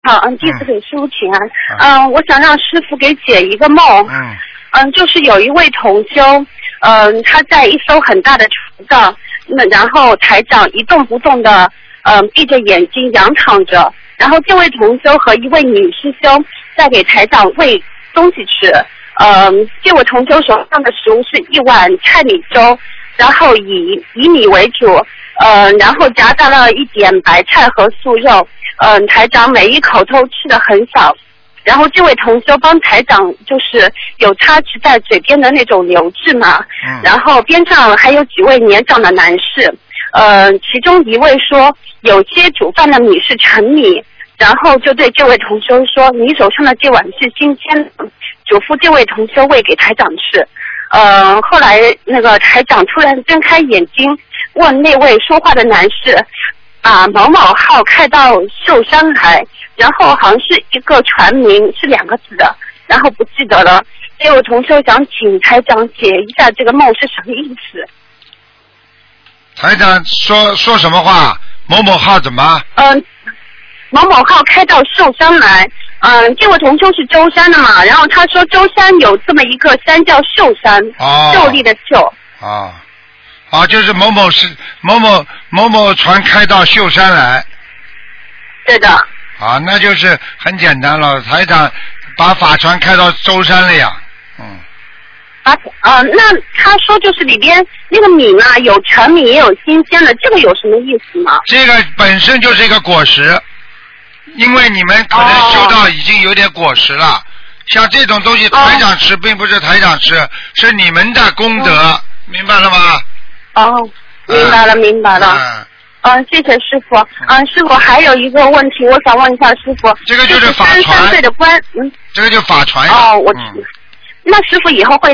好，弟子给师傅请安。我想让师傅给解一个梦。就是有一位同修，他在一艘很大的船上，然后台长一动不动的，闭着眼睛仰躺着，然后这位同修和一位女师兄在给台长喂东西吃。这位同修手上的食物是一碗菜米粥，然后以米为主，然后夹杂了一点白菜和素肉。台长每一口都吃得很少，然后这位同修帮台长就是有插持在嘴边的那种流质嘛，然后边上还有几位年长的男士，其中一位说有些煮饭的米是陈米，然后就对这位同修说你手上的这碗是新鲜的，嘱咐这位同修喂给台长吃。后来那个台长突然睁开眼睛问那位说话的男士，把某某号开到寿山来，然后好像是一个船名，是2个字的，然后不记得了。所以我同修想请台长解一下这个梦是什么意思。 台长说什么话？某某号怎么？ 某某号开到寿山来。这位同修是舟山的嘛，然后他说舟山有这么一个山叫寿山，秀丽的秀。 就是某某船开到秀山来。 对的。 那就是很简单了，台长把法船开到舟山了呀。 那他说就是里边那个米嘛，有陈米也有新鲜的，这个有什么意思吗？这个本身就是一个果实，因为你们可能修到已经有点果实了。像这种东西台长吃并不是台长吃，是你们的功德，明白了吗？ 明白了。谢谢师傅。师傅还有一个问题，我想问一下师傅。 这个就是法船。 33岁的官， 这个就法船。 那师傅以后会